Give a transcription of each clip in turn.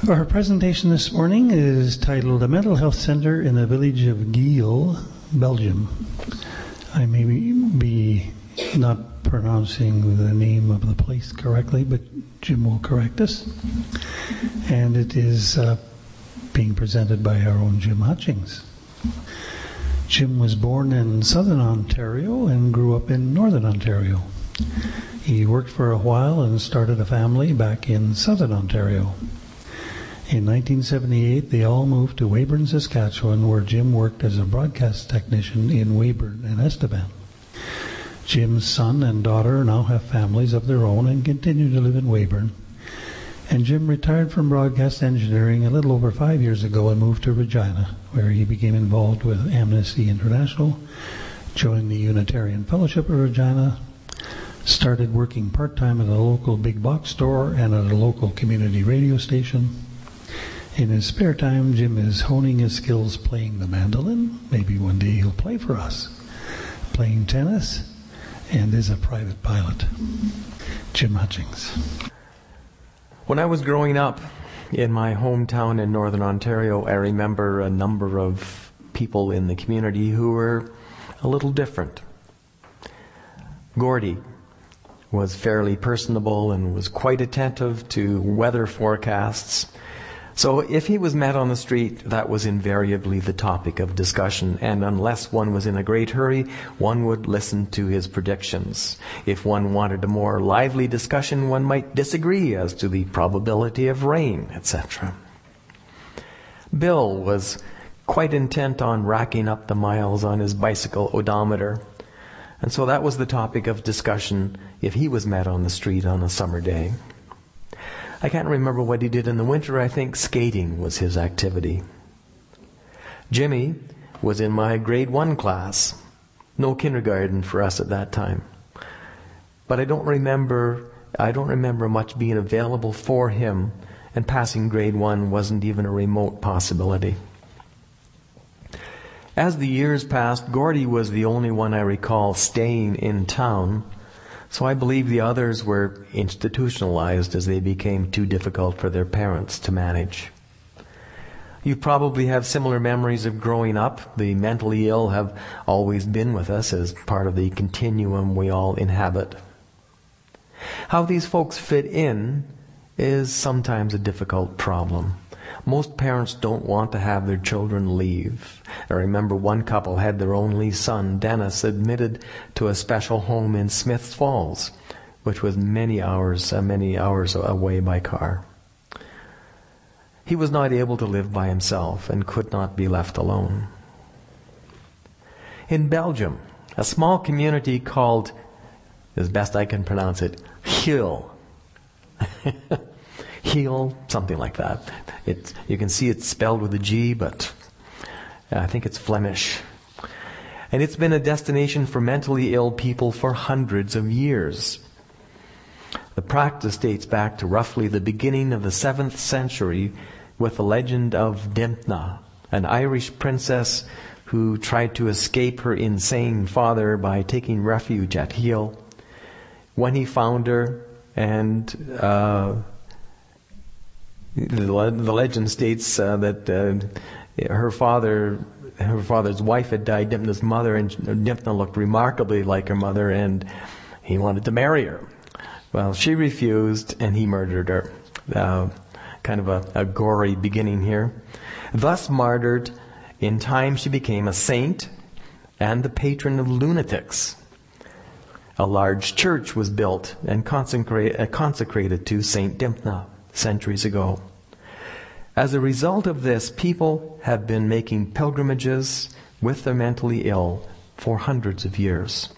Our presentation this morning is titled A Mental Health Center in the Village of Giel, Belgium. I may be not pronouncing the name of the place correctly, but Jim will correct us. And it is being presented by our own Jim Hutchings. Jim was born in southern Ontario and grew up in northern Ontario. He worked for a while and started a family back in southern Ontario. In 1978, they all moved to Weyburn, Saskatchewan, where Jim worked as a broadcast technician in Weyburn and Estevan. Jim's son and daughter now have families of their own and continue to live in Weyburn. And Jim retired from broadcast engineering a little over 5 years ago and moved to Regina, where he became involved with Amnesty International, joined the Unitarian Fellowship of Regina, started working part-time at a local big box store and at a local community radio station. In his spare time, Jim is honing his skills playing the mandolin. Maybe one day he'll play for us. Playing tennis, and is a private pilot. Jim Hutchings. When I was growing up in my hometown in Northern Ontario, I remember a number of people in the community who were a little different. Gordy was fairly personable and was quite attentive to weather forecasts. So if he was met on the street, that was invariably the topic of discussion, and unless one was in a great hurry, one would listen to his predictions. If one wanted a more lively discussion, one might disagree as to the probability of rain, etc. Bill was quite intent on racking up the miles on his bicycle odometer, and so that was the topic of discussion if he was met on the street on a summer day. I can't remember what he did in the winter. I think skating was his activity. Jimmy was in my grade 1 class. No kindergarten for us at that time. But I don't remember much being available for him, and passing grade 1 wasn't even a remote possibility. As the years passed, Gordy was the only one I recall staying in town. So I believe the others were institutionalized as they became too difficult for their parents to manage. You probably have similar memories of growing up. The mentally ill have always been with us as part of the continuum we all inhabit. How these folks fit in is sometimes a difficult problem. Most parents don't want to have their children leave. I remember one couple had their only son, Dennis, admitted to a special home in Smiths Falls, which was many hours away by car. He was not able to live by himself and could not be left alone. In Belgium, a small community called, as best I can pronounce it, Giel. Giel, something like that. You can see it's spelled with a G, but I think it's Flemish. And it's been a destination for mentally ill people for hundreds of years. The practice dates back to roughly the beginning of the 7th century with the legend of Dimna, an Irish princess who tried to escape her insane father by taking refuge at Giel. When he found her and the legend states that her father's wife had died, Dimna's mother, and Dimna looked remarkably like her mother, and he wanted to marry her. Well, she refused, and he murdered her. Kind of a gory beginning here. Thus martyred, in time she became a saint and the patron of lunatics. A large church was built and consecrated to Saint Dimna centuries ago. As a result of this, people have been making pilgrimages with the mentally ill for hundreds of years.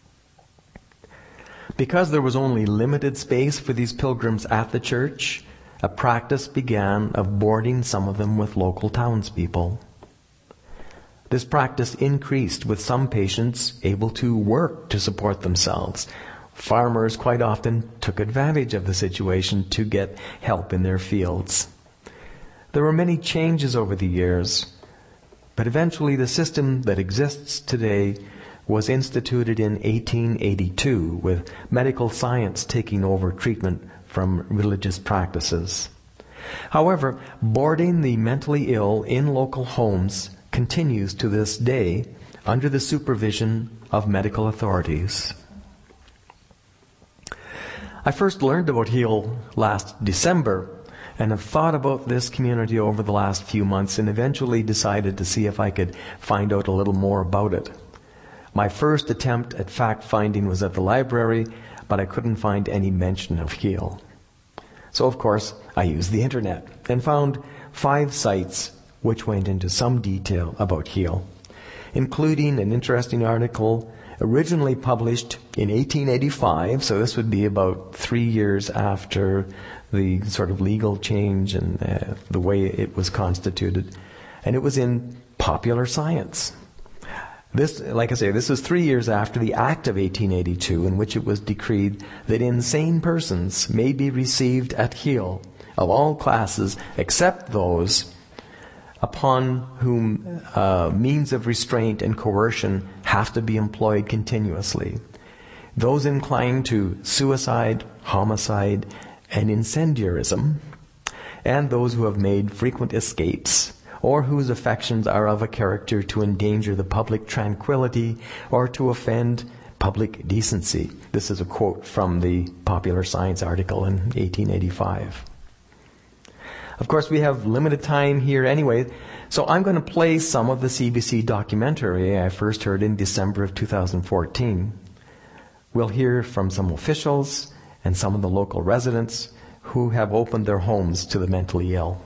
Because there was only limited space for these pilgrims at the church, a practice began of boarding some of them with local townspeople. This practice increased with some patients able to work to support themselves. Farmers quite often took advantage of the situation to get help in their fields. There were many changes over the years, but eventually the system that exists today was instituted in 1882 with medical science taking over treatment from religious practices. However, boarding the mentally ill in local homes continues to this day under the supervision of medical authorities. I first learned about HEAL last December and have thought about this community over the last few months and eventually decided to see if I could find out a little more about it. My first attempt at fact-finding was at the library, but I couldn't find any mention of HEAL. So, of course, I used the internet and found 5 sites which went into some detail about HEAL, including an interesting article originally published in 1885, so this would be about 3 years after the sort of legal change and the way it was constituted. And it was in Popular Science. This, like I say, this was 3 years after the Act of 1882, in which it was decreed that insane persons may be received at HEAL of all classes except those upon whom means of restraint and coercion have to be employed continuously. Those inclined to suicide, homicide, and incendiarism, and those who have made frequent escapes, or whose affections are of a character to endanger the public tranquility or to offend public decency. This is a quote from the Popular Science article in 1885. Of course, we have limited time here anyway, so I'm going to play some of the CBC documentary I first heard in December of 2014. We'll hear from some officials and some of the local residents who have opened their homes to the mentally ill.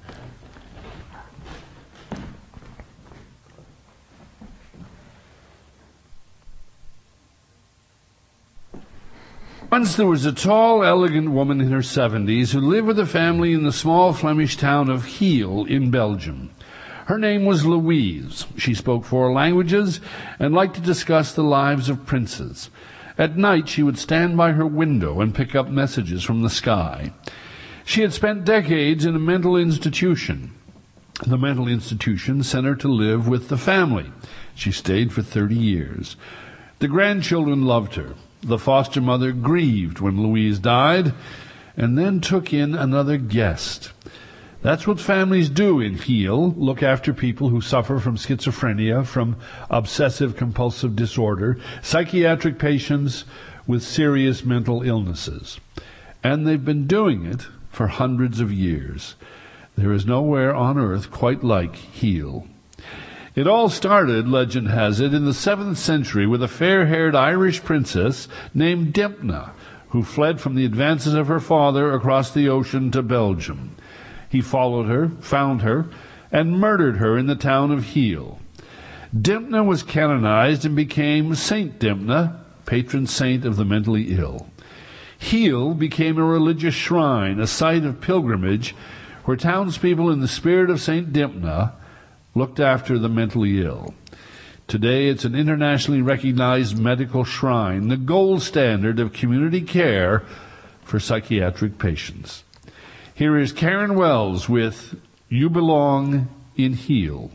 Once there was a tall, elegant woman in her 70s who lived with a family in the small Flemish town of HEAL in Belgium. Her name was Louise. She spoke 4 languages and liked to discuss the lives of princes. At night, she would stand by her window and pick up messages from the sky. She had spent decades in a mental institution. The mental institution sent her to live with the family. She stayed for 30 years. The grandchildren loved her. The foster mother grieved when Louise died and then took in another guest. That's what families do in HEAL, look after people who suffer from schizophrenia, from obsessive-compulsive disorder, psychiatric patients with serious mental illnesses. And they've been doing it for hundreds of years. There is nowhere on earth quite like HEAL. It all started, legend has it, in the 7th century with a fair-haired Irish princess named Dipna, who fled from the advances of her father across the ocean to Belgium. He followed her, found her, and murdered her in the town of HEAL. Dipna was canonized and became Saint Dipna, patron saint of the mentally ill. HEAL became a religious shrine, a site of pilgrimage, where townspeople in the spirit of Saint Dipna looked after the mentally ill. Today it's an internationally recognized medical shrine, the gold standard of community care for psychiatric patients. Here is Karen Wells with You Belong in HEAL.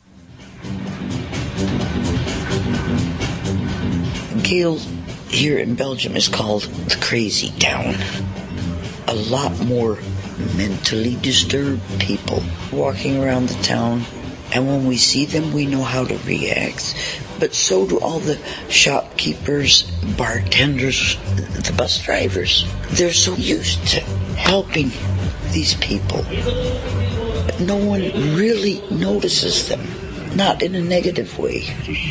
HEAL here in Belgium is called the crazy town. A lot more mentally disturbed people walking around the town. And when we see them, we know how to react. But so do all the shopkeepers, bartenders, the bus drivers. They're so used to helping these people. But no one really notices them. Not in a negative way.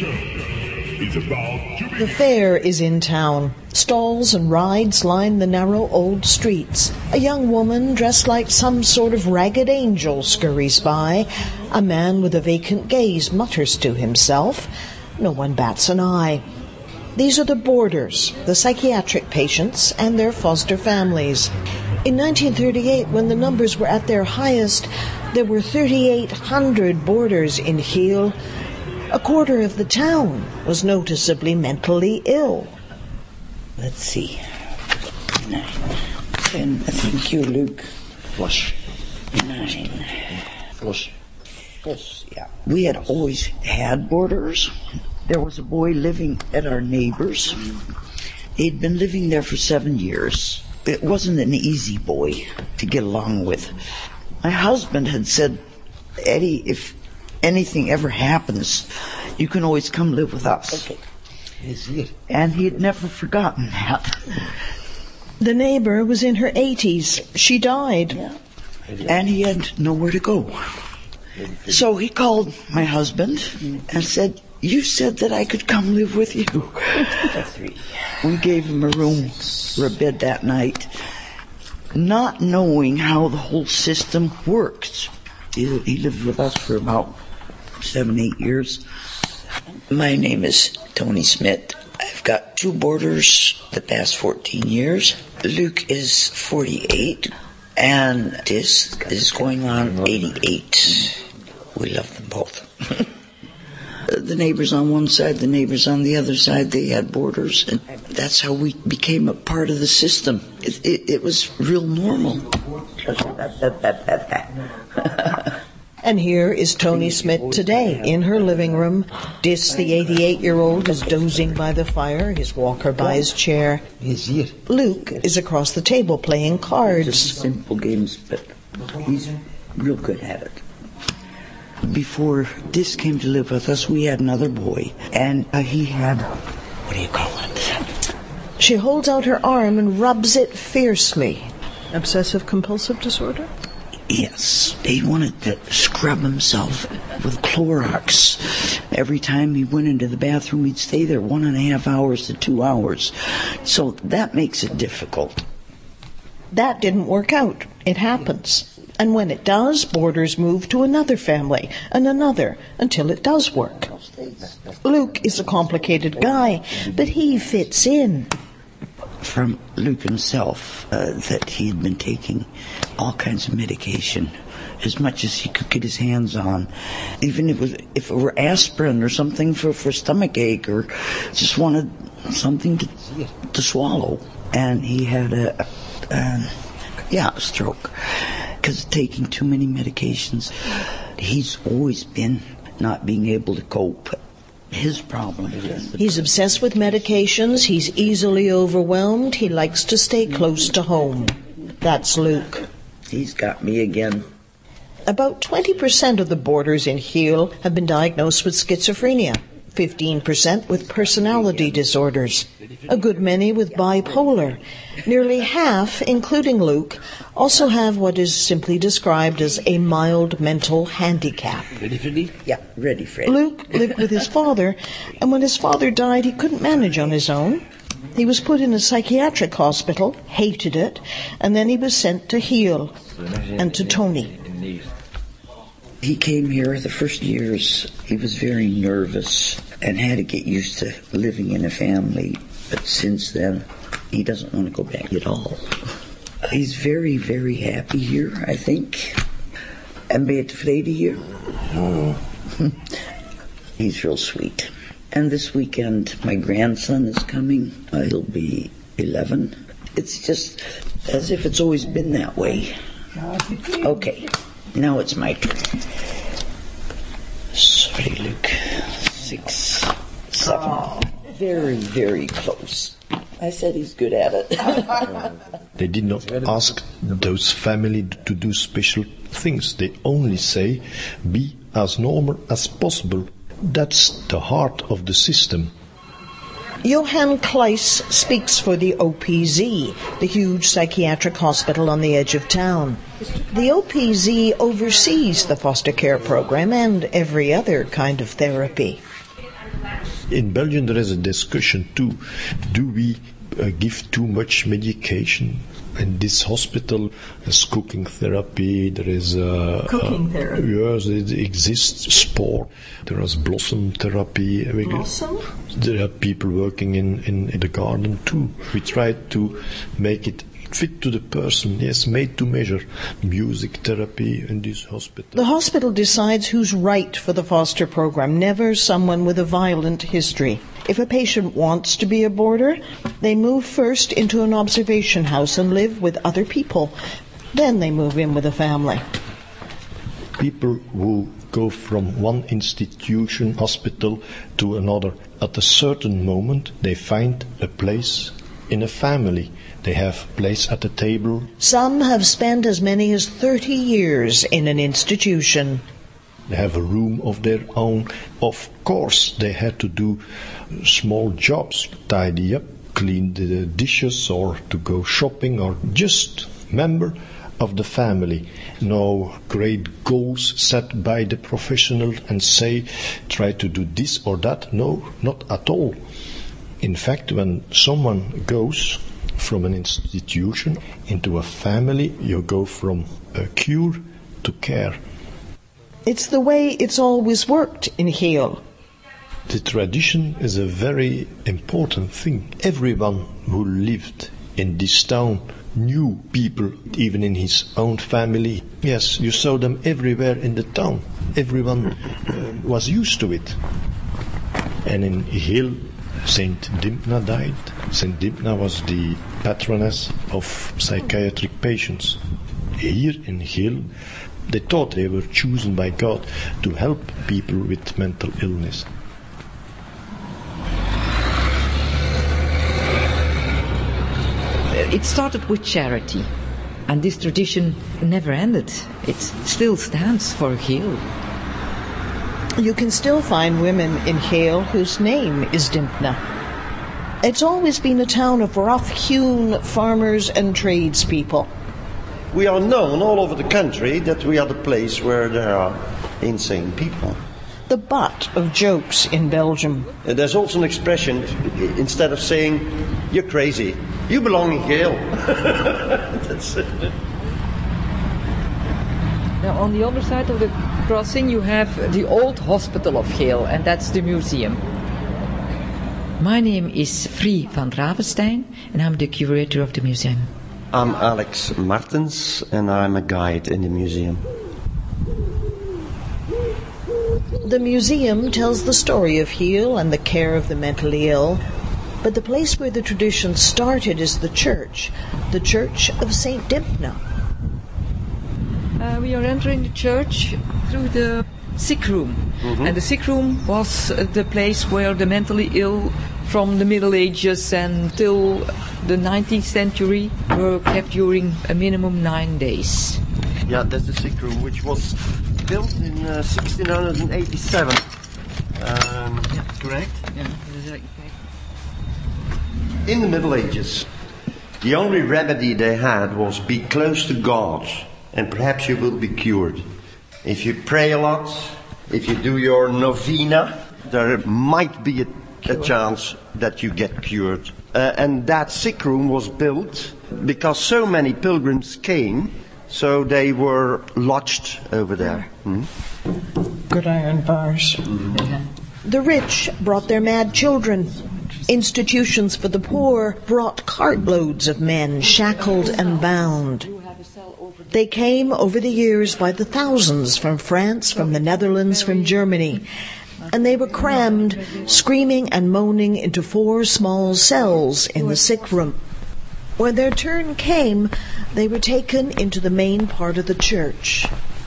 The fair is in town. Stalls and rides line the narrow old streets. A young woman dressed like some sort of ragged angel scurries by. A man with a vacant gaze mutters to himself. No one bats an eye. These are the boarders, the psychiatric patients, and their foster families. In 1938, when the numbers were at their highest, there were 3,800 boarders in HEAL. A quarter of the town was noticeably mentally ill. Let's see. 9, 10, thank you, Luke. Flush. 9. Flush. Flush, yeah. We had always had boarders. There was a boy living at our neighbor's. He'd been living there for 7 years. It wasn't an easy boy to get along with. My husband had said, Eddie, if anything ever happens, you can always come live with us. Okay. And he had never forgotten that. The neighbor was in her 80s. She died. Yeah. And he had nowhere to go. So he called my husband and said, you said that I could come live with you. We gave him a room or a bed that night, not knowing how the whole system works. He lived with us for about 7-8 years. My name is Tony Smith. I've got 2 boarders the past 14 years. Luke is 48, and this is going on 88. We love them both. The neighbors on one side, the neighbors on the other side, they had boarders, and that's how we became a part of the system. It was real normal. And here is Tony Smith today in her living room. Dis, the 88-year-old, is dozing by the fire, his walker by his chair. Luke is across the table playing cards. Just simple games, but he's real good at it. Before Dis came to live with us, we had another boy, and he had, what do you call it? She holds out her arm and rubs it fiercely. Obsessive-compulsive disorder? Yes. He wanted to scrub himself with Clorox. Every time he went into the bathroom, he'd stay there 1.5 hours to 2 hours. So that makes it difficult. That didn't work out. It happens. And when it does, boarders move to another family and another until it does work. Luke is a complicated guy, but he fits in. From Luke himself, that he had been taking all kinds of medication, as much as he could get his hands on. Even if it were aspirin or something for stomach ache, or just wanted something to swallow. And he had a stroke. Because taking too many medications, he's always been not being able to cope. His problem is he's obsessed with medications, he's easily overwhelmed, he likes to stay close to home. That's Luke. He's got me again. About 20% of the boarders in Heal have been diagnosed with schizophrenia, 15% with personality disorders, a good many with bipolar. Nearly half, including Luke, also have what is simply described as a mild mental handicap. Ready, Freddie? Yeah, ready, Fred. Luke lived with his father, and when his father died, he couldn't manage on his own. He was put in a psychiatric hospital, hated it, and then he was sent to Heal and to Tony. He came here the first years. He was very nervous and had to get used to living in a family. But since then, he doesn't want to go back at all. He's very, very happy here, I think. And be tevreden here. He's real sweet. And this weekend, my grandson is coming. He'll be 11. It's just as if it's always been that way. Okay, now it's my turn. Sorry, Luke. 6, 7. Very, very close. I said he's good at it. They did not ask those family to do special things. They only say, be as normal as possible. That's the heart of the system. Johan Kleiss speaks for the OPZ, the huge psychiatric hospital on the edge of town. The OPZ oversees the foster care program and every other kind of therapy. In Belgium there is a discussion too. Do we give too much medication? In this hospital, there's cooking therapy, there is... Cooking therapy? Yes, it exists sport. There is blossom therapy. Blossom? There are people working in the garden too. We try to make it fit to the person, yes, made to measure. Music therapy in this hospital. The hospital decides who's right for the foster program, never someone with a violent history. If a patient wants to be a boarder, they move first into an observation house and live with other people. Then they move in with a family. People who go from one institution, hospital, to another, at a certain moment they find a place in a family. They have place at the table. Some have spent as many as 30 years in an institution. They have a room of their own. Of course, they had to do small jobs, tidy up, clean the dishes, or to go shopping, or just member of the family. No great goals set by the professional and say, try to do this or that. No, not at all. In fact, when someone goes from an institution into a family, you go from a cure to care. It's the way it's always worked in Heel. The tradition is a very important thing. Everyone who lived in this town knew people, even in his own family. Yes, you saw them everywhere in the town. Everyone was used to it. And in Heel, Saint Dimpna died. Saint Dimpna was the patroness of psychiatric patients. Here in Heel, they thought they were chosen by God to help people with mental illness. It started with charity, and this tradition never ended. It still stands for Heel. You can still find women in Heel whose name is Dimpna. It's always been a town of rough-hewn farmers and tradespeople. We are known all over the country that we are the place where there are insane people. The butt of jokes in Belgium. There's also an expression, instead of saying, you're crazy, you belong in Heel. That's it. Now, on the other side of the crossing, you have the old hospital of Heel, and that's the museum. My name is Frie van Ravenstein, and I'm the curator of the museum. I'm Alex Martens, and I'm a guide in the museum. The museum tells the story of Heel and the care of the mentally ill, but the place where the tradition started is the Church of Saint Dimpna. We are entering the church through the sick room. Mm-hmm. And the sick room was the place where the mentally ill from the Middle Ages until the 19th century were kept during a minimum 9 days. Yeah, that's the sick room, which was built in 1687. Correct? Yeah. In the Middle Ages, the only remedy they had was be close to God, and perhaps you will be cured. If you pray a lot, if you do your novena, there might be a chance that you get cured. And that sick room was built because so many pilgrims came, so they were lodged over there. Good iron bars. The rich brought their mad children. Institutions for the poor brought cartloads of men shackled and bound. They came over the years by the thousands from France, from the Netherlands, from Germany, and they were crammed, screaming and moaning, into 4 small cells in the sick room. When their turn came, they were taken into the main part of the church.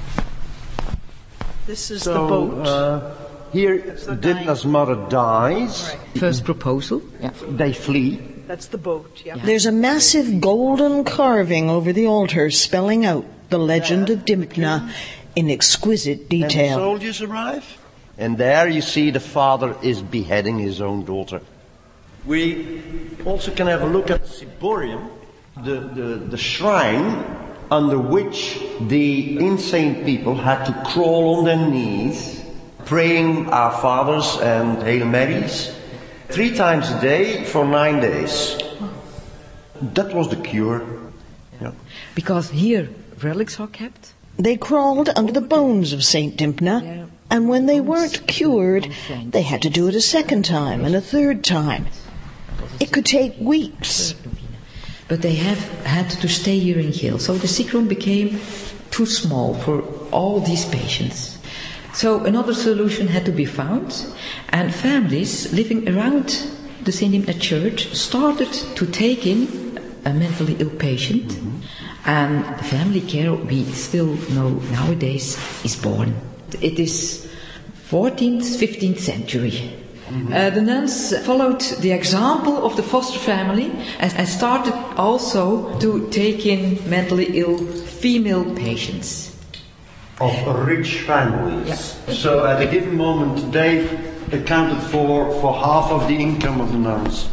This is the boat. Here, Dimpna's mother dies. First proposal. Yeah. They flee. That's the boat, yeah. There's a massive golden carving over the altar spelling out the legend of Dimpna in exquisite detail. And the soldiers arrive, and there you see the father is beheading his own daughter. We also can have a look at Ciborium, the shrine under which the insane people had to crawl on their knees, praying Our Fathers and Hail Marys 3 times a day for 9 days. That was the cure. Yeah. Because here relics are kept. They crawled under the bones of Saint Dimpna, and when they weren't cured, they had to do it a second time and a third time. It could take weeks. But they have had to stay here in Heel, so the sick room became too small for all these patients. So another solution had to be found, and families living around the St. Dimpna Church started to take in a mentally ill patient, and the family care, we still know nowadays, is born. It is 14th, 15th century. The nuns followed the example of the foster family and started also to take in mentally ill female patients. Of rich families. Yeah. So at a given moment they accounted for half of the income of the nuns.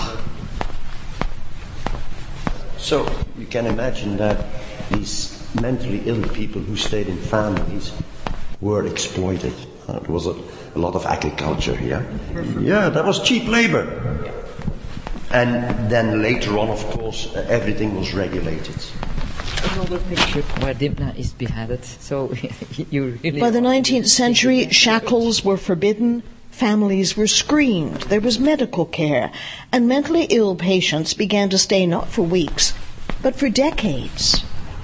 So you can imagine that these mentally ill people who stayed in families were exploited. There was a lot of agriculture here. Yeah, that was cheap labor. And then later on, of course, everything was regulated. Another picture where Dimna is beheaded. So you really. By the 19th century, shackles were forbidden. Families were screened. There was medical care. And mentally ill patients began to stay not for weeks, but for decades.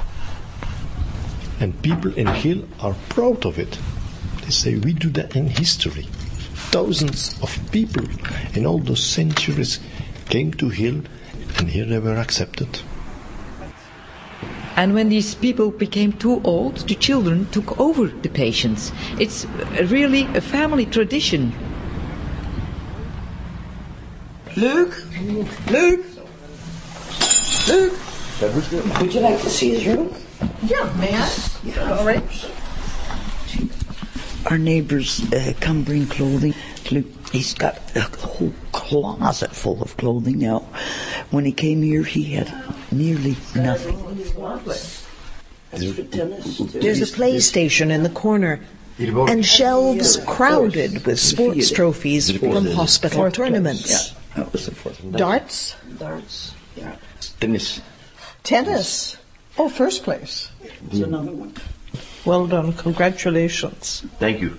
And people in Hill are proud of it. They say, we do that in history. Thousands of people in all those centuries came to Hill, and here they were accepted. And when these people became too old, the children took over the patients. It's really a family tradition. Luke? Would you like to see his room? Yeah, may I? Yeah. All right. Our neighbors come bring clothing. Luke, he's got a whole closet full of clothing now. When he came here, he had nearly nothing. There's a PlayStation in the corner and shelves crowded with sports trophies from hospital tournaments. Yeah, that was the fourth one. Darts? Darts, yeah. Tennis. Oh, first place. There's another one. Well done. Congratulations. Thank you.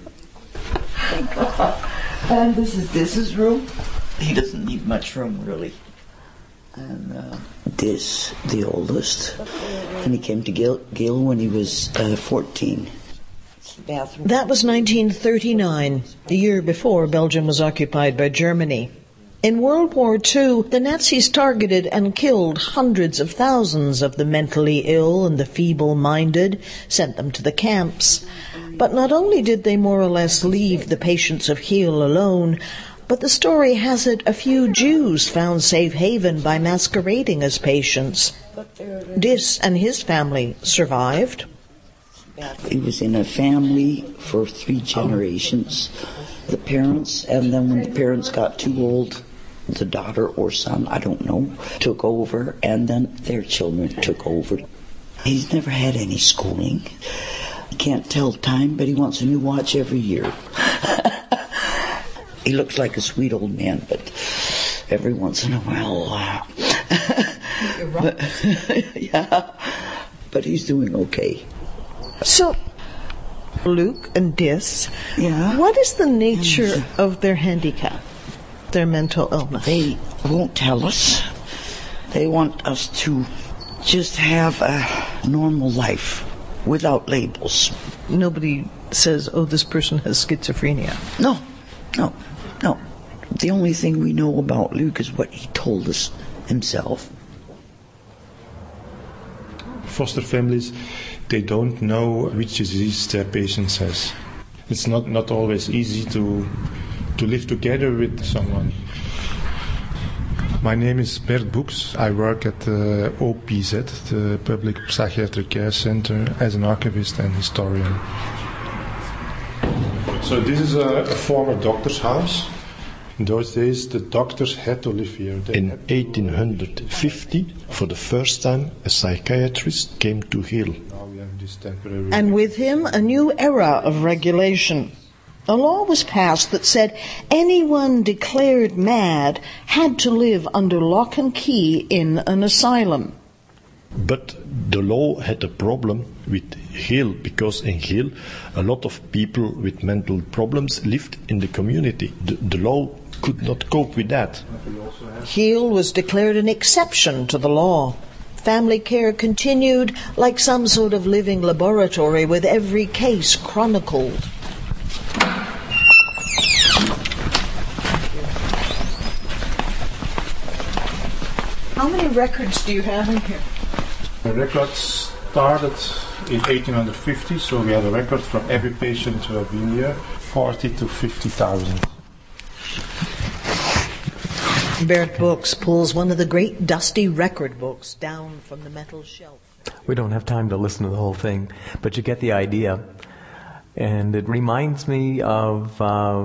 And this is his room. He doesn't need much room, really. And this, the oldest, and he came to Gil when he was 14. That was 1939, the year before Belgium was occupied by Germany. In World War II, the Nazis targeted and killed hundreds of thousands of the mentally ill and the feeble-minded, sent them to the camps. But not only did they more or less leave the patients of Hill alone, but the story has it a few Jews found safe haven by masquerading as patients. Dis and his family survived. He was in a family for 3 generations. The parents, and then when the parents got too old, the daughter or son, I don't know, took over, and then their children took over. He's never had any schooling. He can't tell time, but he wants a new watch every year. He looks like a sweet old man, but every once in a while, yeah, but he's doing okay. So, Luke and Dis, yeah. What is the nature of their handicap, their mental illness? They won't tell us. They want us to just have a normal life without labels. Nobody says, oh, this person has schizophrenia. No. The only thing we know about Luke is what he told us himself. Foster families, they don't know which disease their patient has. It's not always easy to live together with someone. My name is Bert Boeks. I work at OPZ, the Public Psychiatric Care Center, as an archivist and historian. So this is a former doctor's house. In those days, the doctors had to live here. In 1850, for the first time, a psychiatrist came to Hill. And with him, a new era of regulation. A law was passed that said anyone declared mad had to live under lock and key in an asylum. But the law had a problem with Hill, because in Hill a lot of people with mental problems lived in the community. The law could not cope with that. Hill was declared an exception to the law. Family care continued like some sort of living laboratory with every case chronicled. How many records do you have in here? The records started in 1850, so we had a record from every patient who had been here, 40 to 50,000. Baird Books pulls one of the great dusty record books down from the metal shelf. We don't have time to listen to the whole thing, but you get the idea. And it reminds me of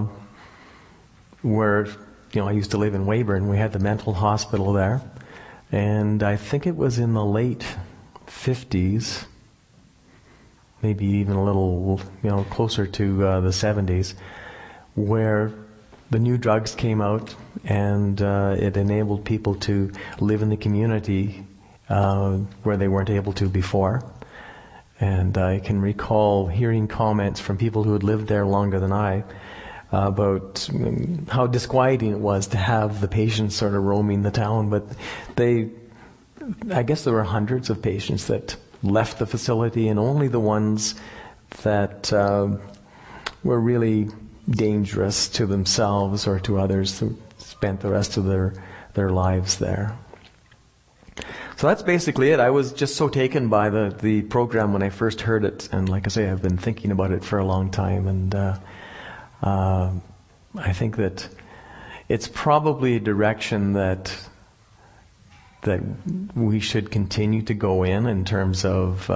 where, I used to live in Weyburn. We had the mental hospital there. And I think it was in the late 50s, maybe even a little, closer to the 70s, where the new drugs came out, and it enabled people to live in the community where they weren't able to before. And I can recall hearing comments from people who had lived there longer than I about how disquieting it was to have the patients sort of roaming the town. But I guess there were hundreds of patients that left the facility, and only the ones that were really dangerous to themselves or to others who spent the rest of their lives there. So that's basically it. I was just so taken by the program when I first heard it, and like I say, I've been thinking about it for a long time, and I think that it's probably a direction that we should continue to go in terms of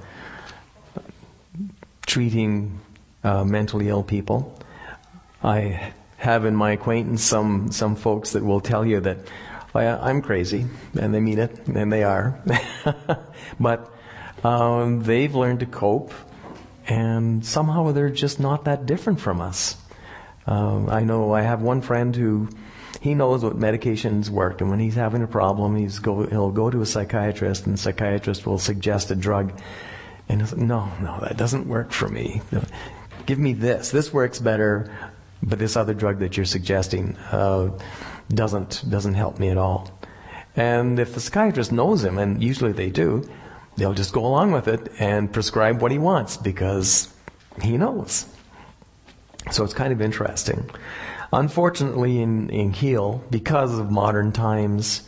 treating mentally ill people. I have in my acquaintance some folks that will tell you that I'm crazy, and they mean it, and they are. But they've learned to cope, and somehow they're just not that different from us. I know I have one friend who, he knows what medications work, and when he's having a problem, he'll go to a psychiatrist, and the psychiatrist will suggest a drug, and he'll say, no, that doesn't work for me. Give me this. This works better, but this other drug that you're suggesting doesn't help me at all. And if the psychiatrist knows him, and usually they do, they'll just go along with it and prescribe what he wants because he knows. So it's kind of interesting. Unfortunately, in Heal, because of modern times,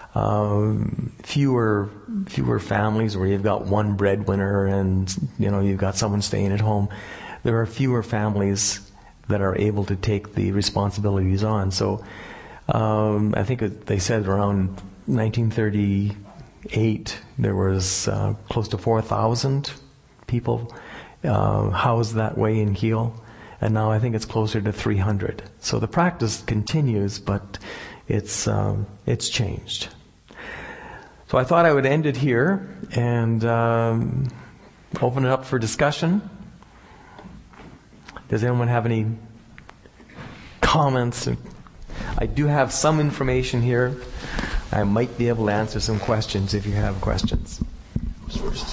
fewer families where you've got one breadwinner and you've got someone staying at home. There are fewer families that are able to take the responsibilities on. So I think they said around 1938 there was close to 4,000 people housed that way in Heal, and now I think it's closer to 300. So the practice continues, but it's changed. So I thought I would end it here and open it up for discussion. Does anyone have any comments? I do have some information here. I might be able to answer some questions if you have questions. First.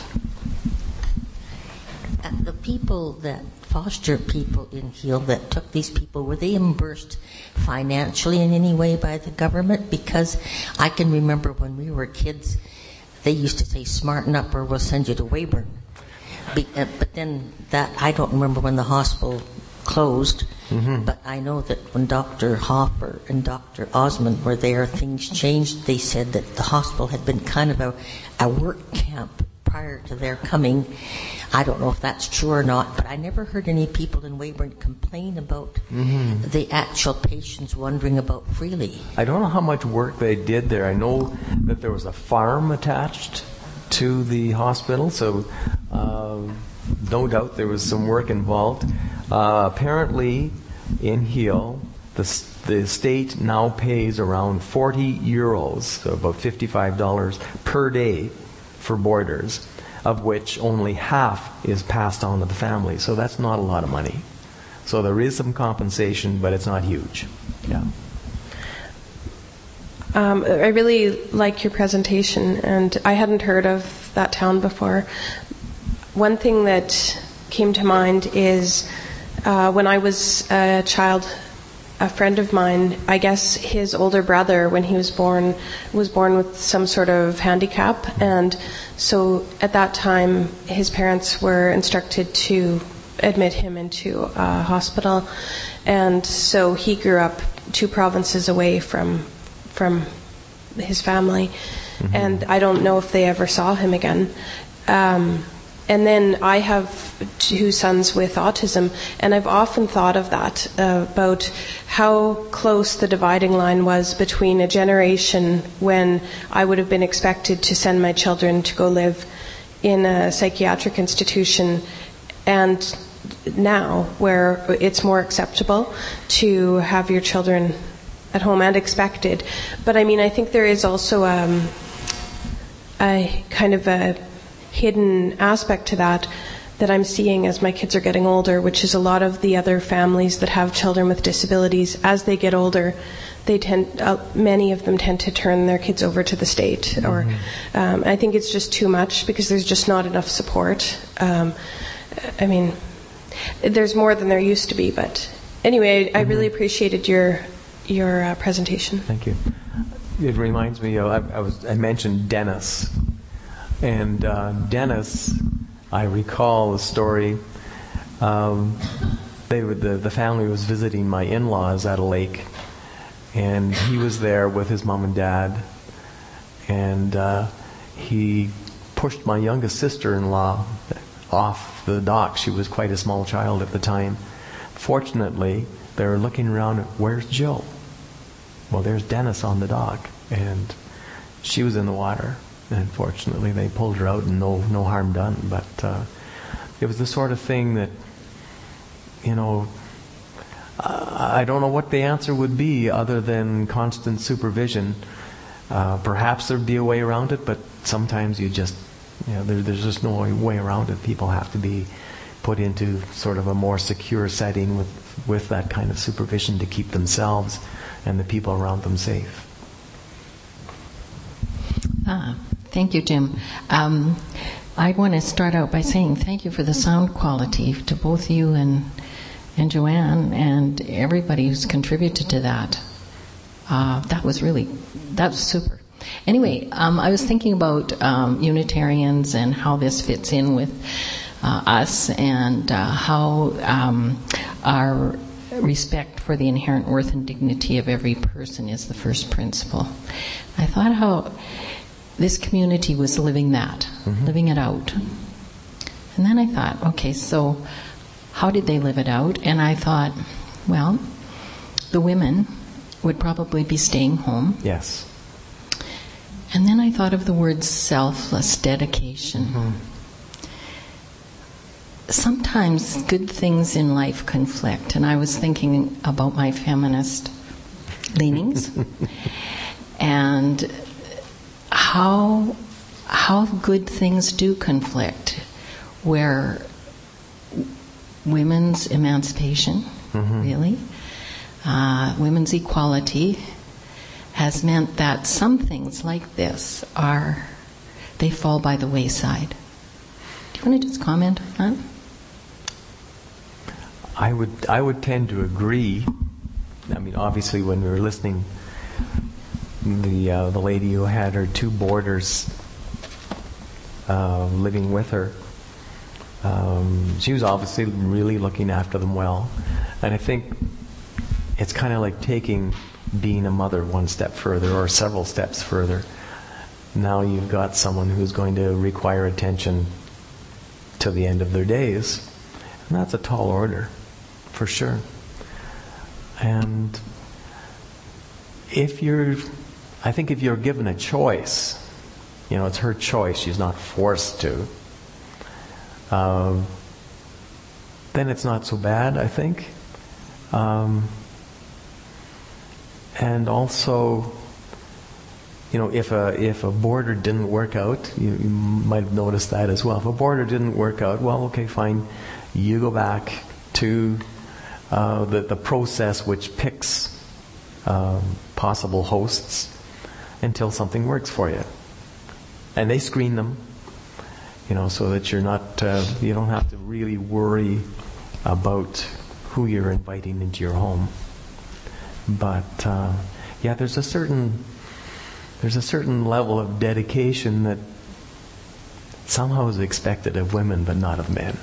The people that foster people in Heal that took these people, were they reimbursed financially in any way by the government? Because I can remember when we were kids, they used to say, smarten up or we'll send you to Weyburn. But then I don't remember when the hospital closed, but I know that when Dr. Hopper and Dr. Osmond were there, things changed. They said that the hospital had been kind of a work camp prior to their coming. I don't know if that's true or not, but I never heard any people in Weyburn complain about the actual patients wandering about freely. I don't know how much work they did there. I know that there was a farm attached to the hospital, so no doubt there was some work involved. Apparently, in Heal, the state now pays around 40 euros, so about $55 per day for boarders, of which only half is passed on to the family. So that's not a lot of money. So there is some compensation, but it's not huge. Yeah. I really like your presentation, and I hadn't heard of that town before. One thing that came to mind is when I was a child, a friend of mine, I guess his older brother, when he was born with some sort of handicap, and so at that time his parents were instructed to admit him into a hospital, and so he grew up 2 provinces away from his family, and I don't know if they ever saw him again. And then I have 2 sons with autism, and I've often thought of that, about how close the dividing line was between a generation when I would have been expected to send my children to go live in a psychiatric institution, and now where it's more acceptable to have your children at home and expected. But I mean, I think there is also a kind of a hidden aspect to that I'm seeing as my kids are getting older, which is a lot of the other families that have children with disabilities, as they get older, many of them tend to turn their kids over to the state. Or I think it's just too much because there's just not enough support. I mean, there's more than there used to be, but anyway, I really appreciated your presentation. Thank you. It reminds me of, I mentioned Dennis. And Dennis, I recall a story. The family was visiting my in-laws at a lake, and he was there with his mom and dad, and he pushed my youngest sister-in-law off the dock. She was quite a small child at the time. Fortunately, they were looking around, where's Jill? Well, there's Dennis on the dock, and she was in the water. And fortunately, they pulled her out and no harm done. But it was the sort of thing that, I don't know what the answer would be other than constant supervision. Perhaps there'd be a way around it, but sometimes you just, there's just no way around it. People have to be put into sort of a more secure setting with that kind of supervision to keep themselves and the people around them safe. Thank you, Jim. I want to start out by saying thank you for the sound quality to both you and Joanne and everybody who's contributed to that. That was super. Anyway, I was thinking about Unitarians and how this fits in with us, and how our respect for the inherent worth and dignity of every person is the first principle. I thought how this community was living that, living it out. And then I thought, okay, so how did they live it out? And I thought, well, the women would probably be staying home. Yes. And then I thought of the word selfless dedication. Sometimes good things in life conflict, and I was thinking about my feminist leanings and how good things do conflict, where women's emancipation, really, women's equality has meant that some things like this they fall by the wayside. Do you want to just comment on that? I would tend to agree. I mean, obviously, when we were listening, the lady who had her 2 boarders living with her, she was obviously really looking after them well. And I think it's kind of like taking being a mother one step further, or several steps further. Now you've got someone who's going to require attention to the end of their days, and that's a tall order, for sure. And I think if you're given a choice, it's her choice, she's not forced to, then it's not so bad, I think. And also, if a boarder didn't work out, you might have noticed that as well. If a boarder didn't work out, well, okay, fine. You go back to the process which picks possible hosts until something works for you. And they screen them, so that you're not, you don't have to really worry about who you're inviting into your home. But there's a certain level of dedication that somehow is expected of women, but not of men.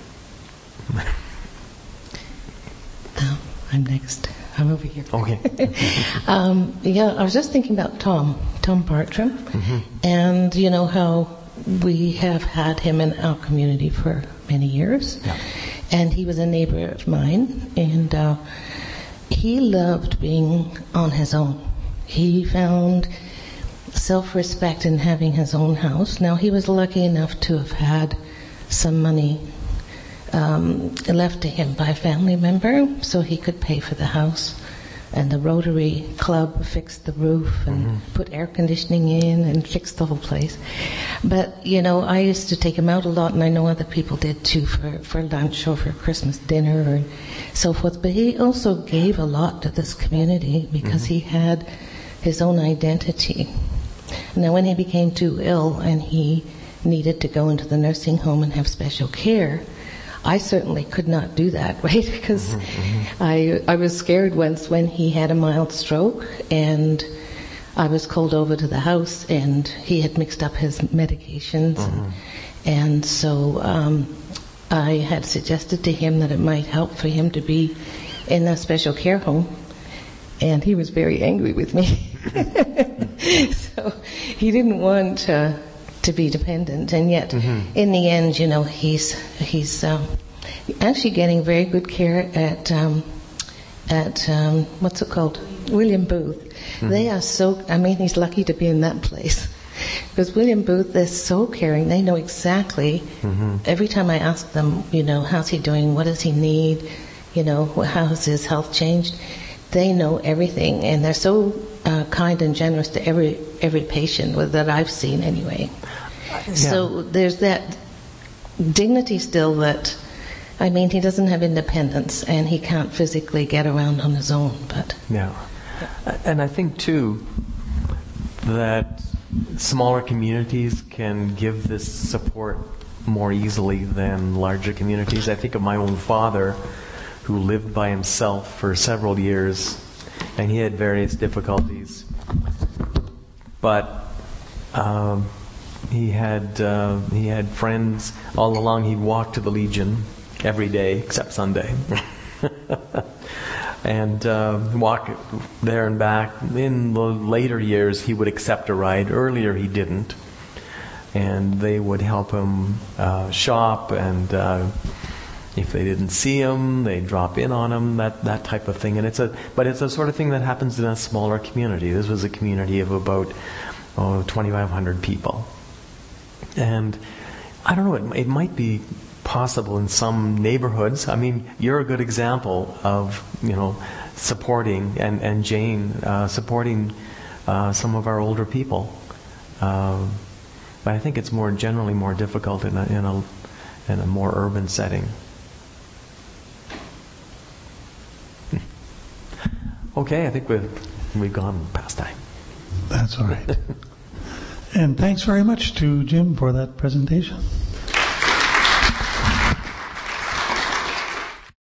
I'm next. I'm over here. Okay. I was just thinking about Tom Bartram, and how we have had him in our community for many years. Yeah. And he was a neighbor of mine, and he loved being on his own. He found self-respect in having his own house. Now, he was lucky enough to have had some money left to him by a family member, so he could pay for the house. And the Rotary Club fixed the roof and put air conditioning in and fixed the whole place. But, I used to take him out a lot, and I know other people did too, for lunch or for Christmas dinner or so forth. But he also gave a lot to this community because he had his own identity. Now, when he became too ill and he needed to go into the nursing home and have special care, I certainly could not do that, right? Because I was scared once when he had a mild stroke, and I was called over to the house, and he had mixed up his medications. And so I had suggested to him that it might help for him to be in a special care home, and he was very angry with me. So he didn't want to be dependent, and yet in the end, he's actually getting very good care at what's it called, William Booth. They are so, he's lucky to be in that place, because William Booth, they're so caring. They know exactly. Every time I ask them, how's he doing, what does he need, how has his health changed, they know everything, and they're so kind and generous to every patient that I've seen anyway. So there's that dignity still that, he doesn't have independence and he can't physically get around on his own. But and I think too that smaller communities can give this support more easily than larger communities. I think of my own father, who lived by himself for several years, and he had various difficulties, but he had friends all along. He'd walk to the Legion every day except Sunday, and walk there and back. In the later years, he would accept a ride. Earlier, he didn't, and they would help him shop, and if they didn't see him, they'd drop in on him, that type of thing. And it's a sort of thing that happens in a smaller community. This was a community of about 2,500 people. And I don't know, it might be possible in some neighborhoods. You're a good example of, supporting, and Jane, supporting some of our older people. But I think it's generally more difficult in a more urban setting. Okay, I think we've gone past time. That's all right. And thanks very much to Jim for that presentation.